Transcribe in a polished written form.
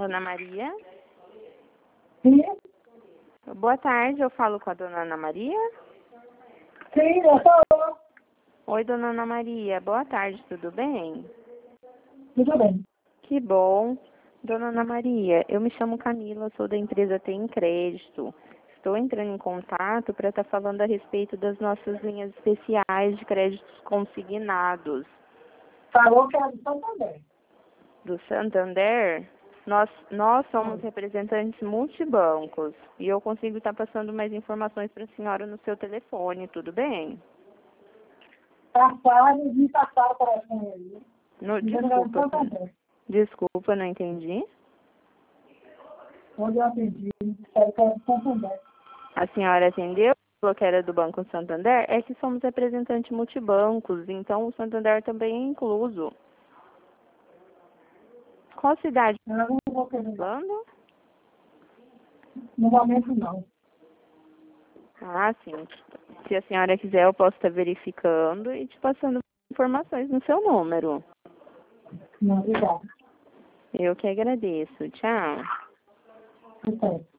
Ana Maria? Sim, Boa tarde, eu falo com a dona Ana Maria? sim, eu sou. Oi, dona Ana Maria, boa tarde, tudo bem? Tudo bem. Que bom. Dona Ana Maria, eu me chamo Camila, sou da empresa Tem Crédito. Estou entrando em contato para estar falando a respeito das nossas linhas especiais de créditos consignados. Falou que era de Santander. Do Santander, nós somos representantes multibancos e eu consigo estar passando mais informações para a senhora no seu telefone, tudo bem? Passaram e me passaram para essa aí. Desculpa, não entendi. Onde eu atendi, disseram que era de Santander. A senhora atendeu? Falou que era do Banco Santander? É que somos representantes multibancos, então o Santander também é incluso. Qual cidade Eu não vou querer. está falando? No momento, não. Ah, sim. Se a senhora quiser, eu posso estar verificando e te passando informações no seu número. Não, obrigada. Eu que agradeço. Tchau. Então.